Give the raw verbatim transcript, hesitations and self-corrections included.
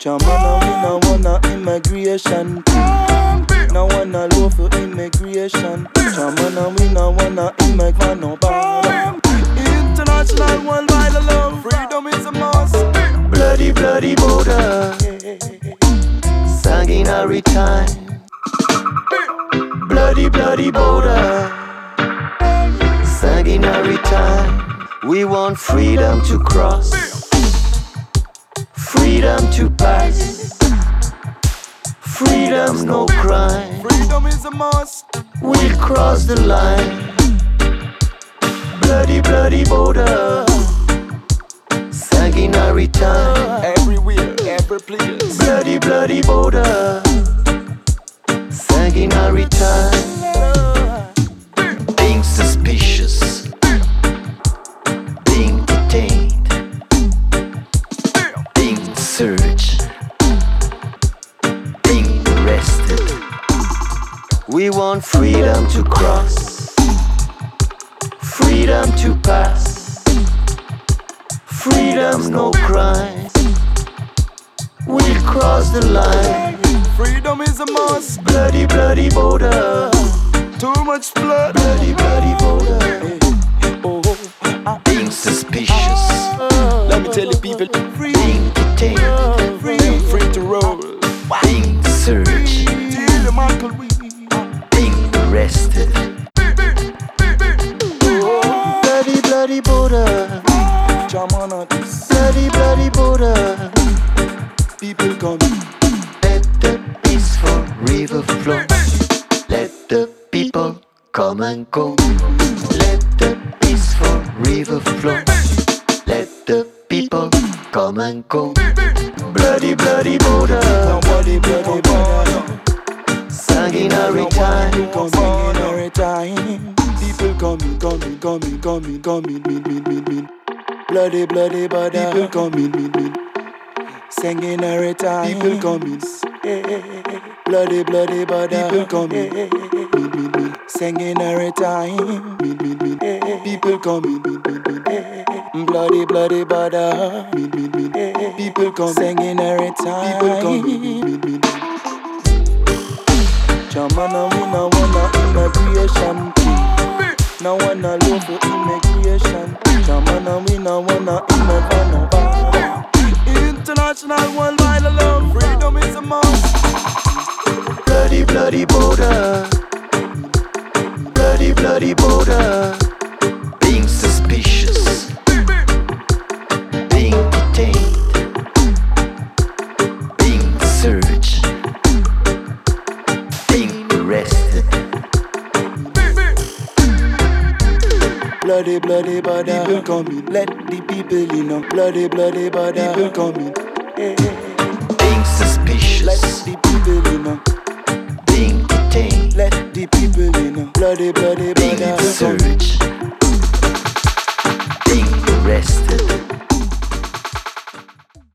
Jamana, we no wanna immigration. No wanna law for immigration. Jamana, we no wanna immigration. No bad. International worldwide love. Freedom is a must. Bloody, bloody border. Sanguinary time. Bloody, bloody border. Sanguinary time. We want freedom to cross, freedom to pass, freedom, no crime. Freedom is a must. We'll cross the line. Bloody, bloody border. Sanguinary time. Everywhere, every place. Bloody, bloody border. Sanguinary time. Being suspicious, being detained, being searched, being arrested. We want freedom to cross, freedom to pass, freedom, no crime. We'll cross the line. Freedom is a must. Bloody, bloody border. Too much blood. Bloody, bloody border. Oh, ah, Being suspicious, let me tell you, people, being detained, free, free to roll. being searched, Till the Michael we. being arrested. Bloody, bloody border. Jamana, this Bloody, bloody border. people come. Let the peaceful river flow. Let the people come and go. Let the peaceful river flow. Let the people come and go. Bloody, bloody border. Nobody, bloody, bloody. Sanguinary time. Sanguinary time. People coming, coming, coming, coming, coming, mean, mean, mean, mean. Bloody, bloody, bloody. People coming, mean, mean. Sanguinary time. People coming. Bloody, bloody, bloody. People coming. Mean, mean, mean. Sanguinary time. Mean, mean, mean. People coming. Mean, mean, mean. Bloody, bloody, bloody. Mean, mean, mean. People coming. Sanguinary time. People coming. Mean, mean, mean. Jamana, we no wanna immigration. No wanna law for immigration. Jamana, we no wanna immigration. No bad. International worldwide love. Freedom is a must. Bloody, bloody border. Bloody, bloody border. Being suspicious, being detained, being searched, being arrested. Bloody, bloody, bloody. People coming. Let the people in. Know. Bloody, bloody, bloody. People coming. Being suspicious, Let the people in. Know. being detained, Let the people in. Know. Bloody, bloody, bloody. being searched, being arrested.